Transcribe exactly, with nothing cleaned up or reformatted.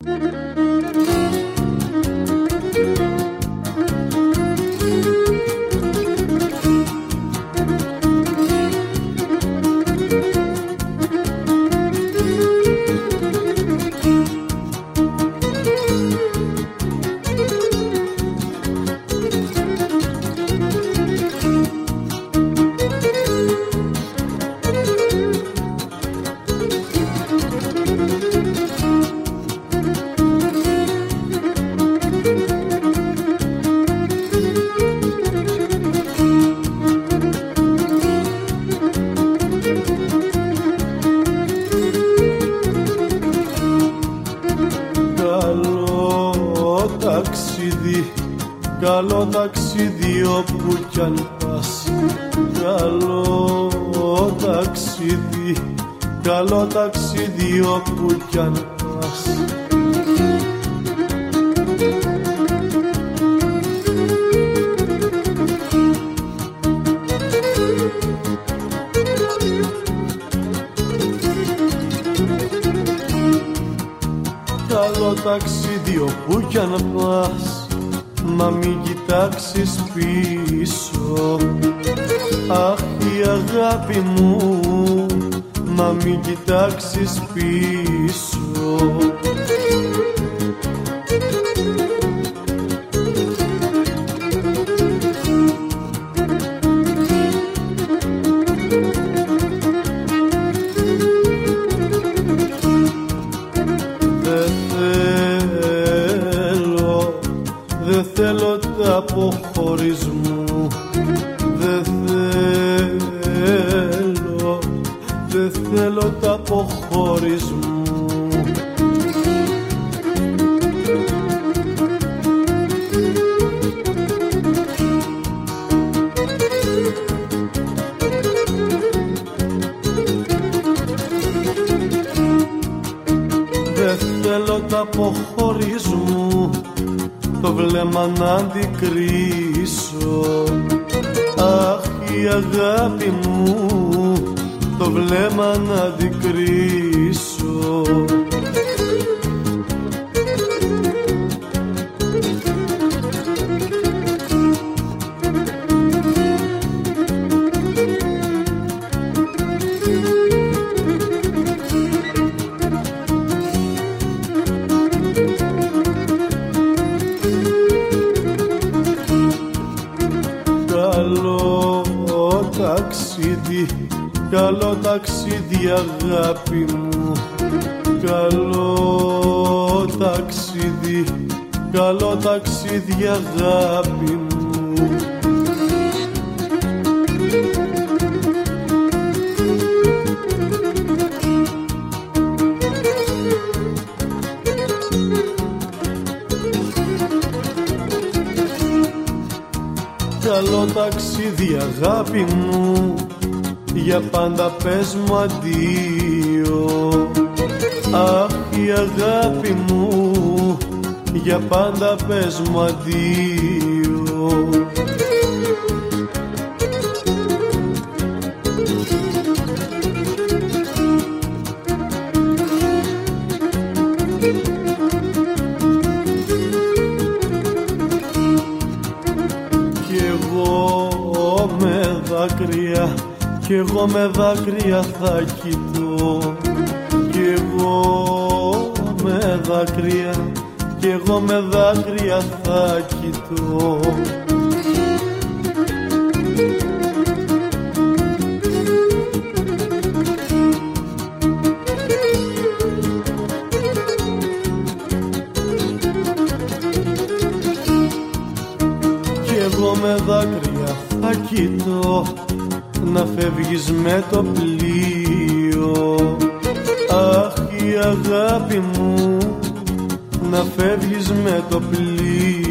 Καλό ταξίδι όπου κι αν πας, καλό ταξίδι, καλό ταξίδι όπου κι αν πας. Καλό ταξίδι όπου κι αν πας, μα μην κοιτάξεις πίσω. Αχ, η αγάπη μου, μα μην κοιτάξεις πίσω. Δεν θέλω τα αποχωρισμού, δεν θέλω, δεν θέλω τα αποχωρισμού. Δεν θέλω τα αποχωρισμού, το βλέμμα να αντικρίσω. Αχ, η αγάπη μου, το βλέμμα να αντικρίσω. Καλό ταξίδι, καλό ταξίδι αγάπη μου, καλό ταξίδι, καλό ταξίδι αγάπη μου. Καλό ταξίδι αγάπη μου, για πάντα πες μου αντίο. Αχ, η αγάπη μου, για πάντα πες μου αντίο. Κι εγώ με δάκρυα θα κοιτώ, κι εγώ με δάκρυα, κι εγώ με δάκρυα θα κοιτώ. Κι εγώ με δάκρυα θα κοιτώ, να φεύγεις με το πλοίο. Αχ, η αγάπη μου, να φεύγεις με το πλοίο.